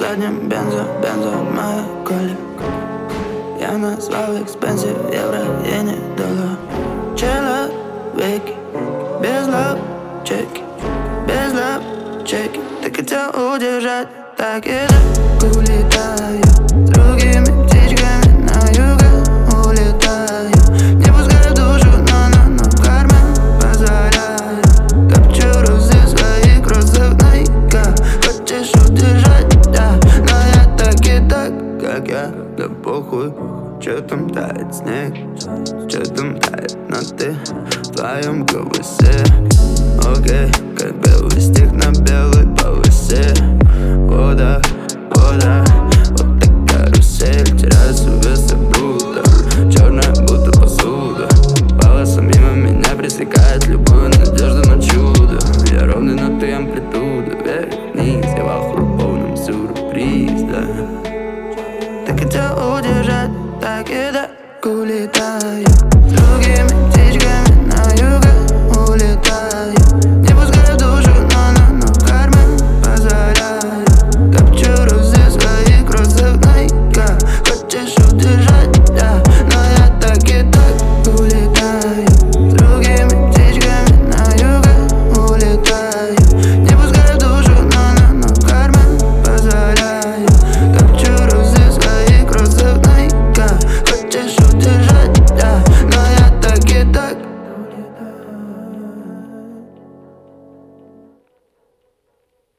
заднем бензо моя коля. Я назвал экспенсив евро, иены, доллар. Человеки без лапчеки, без лапчеки. Ты хотел удержать, так и так улетаю. С другими птичками на юго улетаю. Не пускаю душу, но в карман позволяю. Топчу розы своих кроссов Найка. Хочешь удержать, да, но я так и так, как я, да похуй. Чё там тает снег, чё там тает, но ты в твоем колесе. Окей, как белый стих на белой полосе. Вода, вода, вот так карусель. Теряюсь в весе блюда, черная будто посуда. Полоса мимо меня пресекает любую надежду на чудо. Я ровный, но ты амплитуда. Вверх-вниз, я в ахуе полном сюрприз, да. Ты хотел удержать, так и так улетаю.